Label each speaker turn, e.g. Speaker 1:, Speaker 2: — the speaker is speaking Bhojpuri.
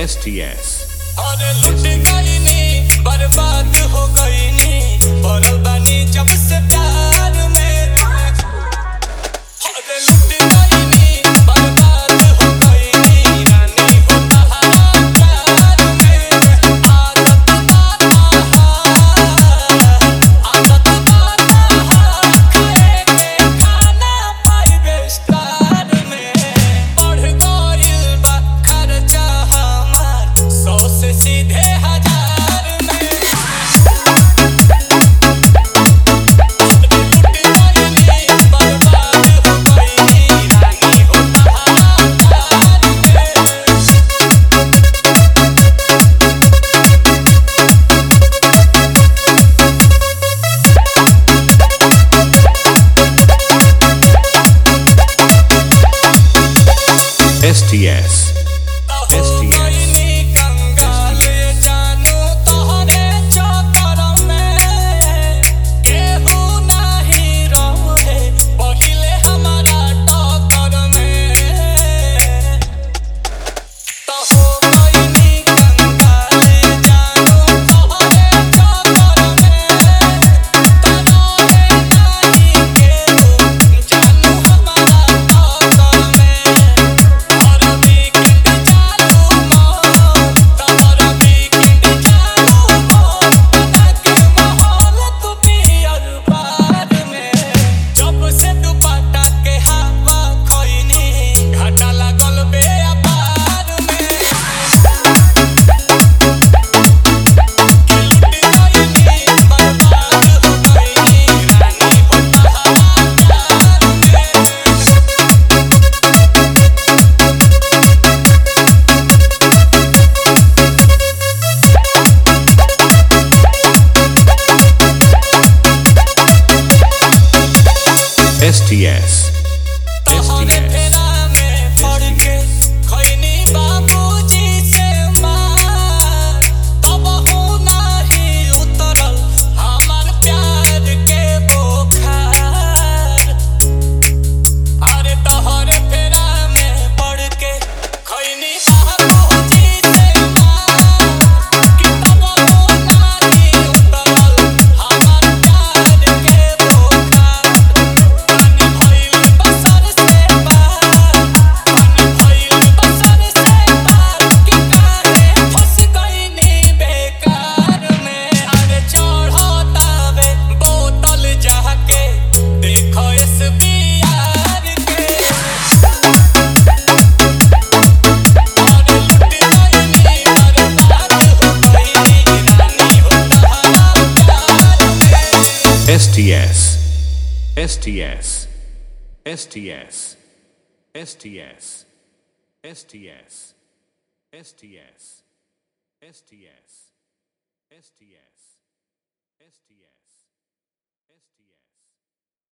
Speaker 1: STS
Speaker 2: अरे लुट गई नी बर्बाद हो गई नी पड़ल बानी जब से प्यार में अरे लुट गई नी बर्बाद हो गई नी रानी हो तहारा प्यार में आदत बाता खाए के खाना पाइबे स्टार में बढ़ गइल बा खर्चा हमार 100 से सीधे हजार में लुट गई नी बर्बाद हो गई नी रानी हो तहारा प्यार में
Speaker 1: STS STS
Speaker 2: तोहरे फेरा में पड़ के खैनी बाबूजी से मार तबहू नाही उतरल हमार प्यार के बोखार अरे तोहरे फेरा में पड़ के खैनी बाबूजी से मार कि तबहू नाही उतरल हमार प्यार के बोखार पानी भइल बसर से पार पानी भइल बसर से पार कि काहे फंस गई नी बेकार में अरे चढ़तावे बोतल जाके देखो SBR के अरे लुट गई नी बर्बाद हो गई नी रानी हो तहारा प्यार में
Speaker 1: STS STS STS STS STS STS STS STS STS